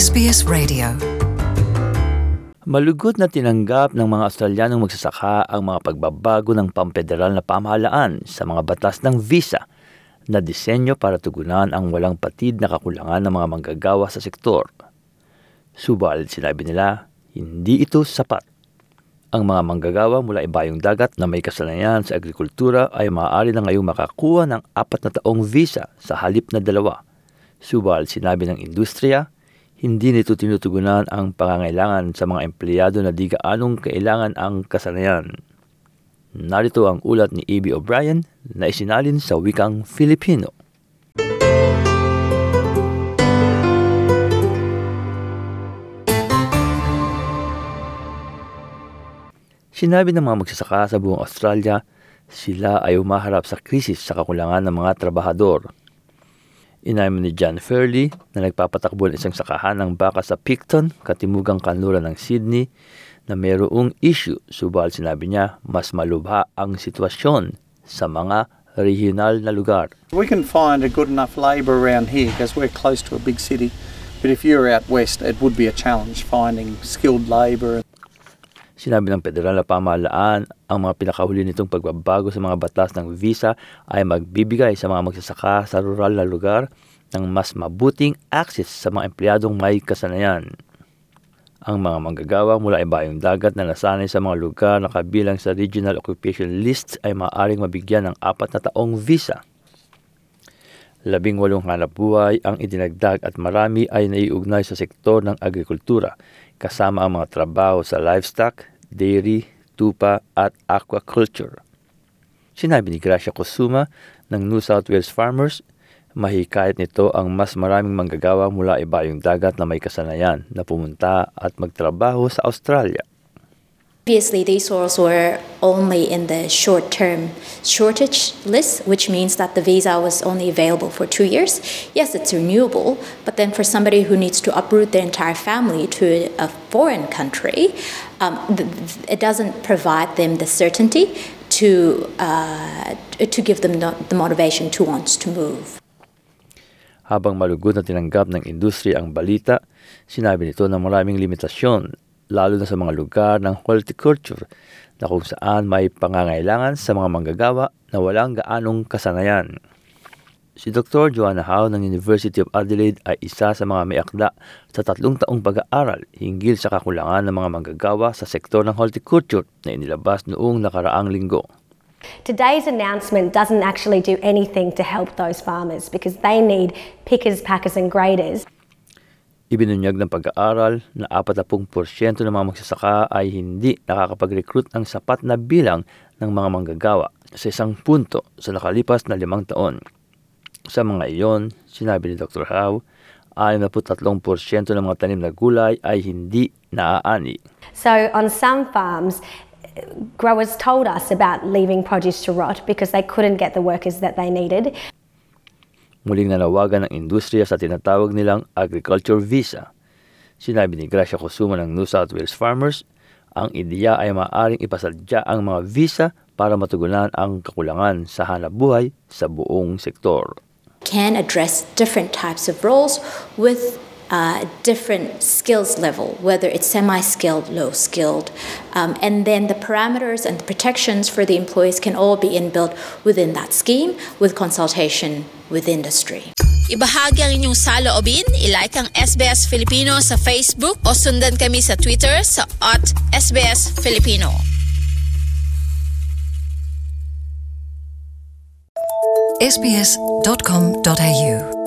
SBS Radio. Malugod na tinanggap ng mga Australianong magsasaka ang mga pagbabago ng pampederal na pamahalaan sa mga batas ng visa na disenyo para tugunan ang walang patid na kakulangan ng mga manggagawa sa sektor. Subalit sinabi nila, hindi ito sapat. Ang mga manggagawa mula ibayong dagat na may kasanayan sa agrikultura ay maaari na ngayong makakuha ng 4 na taong visa sa halip na 2. Subalit sinabi ng industriya, hindi nito tinutugunan ang pangangailangan sa mga empleyado na di gaanong kailangan ang kasanayan. Narito ang ulat ni A.B. O'Brien na isinalin sa wikang Filipino. Sinabi ng mga magsasaka sa buong Australia, sila ay umaharap sa krisis sa kakulangan ng mga trabahador. Inamin ni John Fairley na nagpapatakbo ng isang sakahan ng baka sa Picton, katimugang kanluran ng Sydney, na mayroong issue. Subalit sinabi niya, mas malubha ang sitwasyon sa mga regional na lugar. We can find a good enough labour around here because we're close to a big city. But if you're out west, it would be a challenge finding skilled labour. Sinabi ng federal na pamahalaan, ang mga pinakahuli nitong pagbabago sa mga batas ng visa ay magbibigay sa mga magsasaka sa rural na lugar ng mas mabuting access sa mga empleyadong may kasanayan. Ang mga manggagawa mula ibayong dagat na nasanay sa mga lugar na kabilang sa Regional Occupation List ay maaaring mabigyan ng 4 na taong visa. 18 hanapbuhay ang idinagdag at marami ay naiugnay sa sektor ng agrikultura, kasama ang mga trabaho sa livestock, dairy, tupa at aquaculture. Sinabi ni Gracia Kusuma ng New South Wales Farmers, mahikayat nito ang mas maraming manggagawa mula ibayong dagat na may kasanayan na pumunta at magtrabaho sa Australia. Previously, these soils were only in the short-term shortage list, which means that the visa was only available for 2 years. Yes, it's renewable, but then for somebody who needs to uproot their entire family to a foreign country, it doesn't provide them the certainty to give them the motivation to want to move. Habang malugod na tinanggap ng industriya ang balita, sinabi nito na maraming limitasyon, lalo na sa mga lugar ng horticulture na kung saan may pangangailangan sa mga manggagawa na walang gaanong kasanayan. Si Dr. Joanna Howe ng University of Adelaide ay isa sa mga may akda sa 3 taong pag-aaral hinggil sa kakulangan ng mga manggagawa sa sektor ng horticulture na inilabas noong nakaraang linggo. Today's announcement doesn't actually do anything to help those farmers because they need pickers, packers and graders. Ibinunyag ng pag-aaral na 40% ng mga magsasaka ay hindi nakakapag-recruit ng sapat na bilang ng mga manggagawa sa isang punto sa nakalipas na 5 taon. Sa mga iyon, sinabi ni Dr. Howe, 63% ng mga tanim na gulay ay hindi naaani. So on some farms, growers told us about leaving produce to rot because they couldn't get the workers that they needed. Muling nanawagan ng industriya sa tinatawag nilang agriculture visa. Sinabi ni Gracia Kusuma ng New South Wales Farmers, ang ideya ay maaaring ipasadya ang mga visa para matugunan ang kakulangan sa hanapbuhay sa buong sektor. Can address different types of roles with different skills level, whether it's semi-skilled, low-skilled, and then the parameters and the protections for the employees can all be inbuilt within that scheme with consultation with industry. Ibahagi ang inyong saloobin, ilike ang SBS Filipino sa Facebook o sundan kami sa Twitter sa @SBSFilipino. sbs.com.au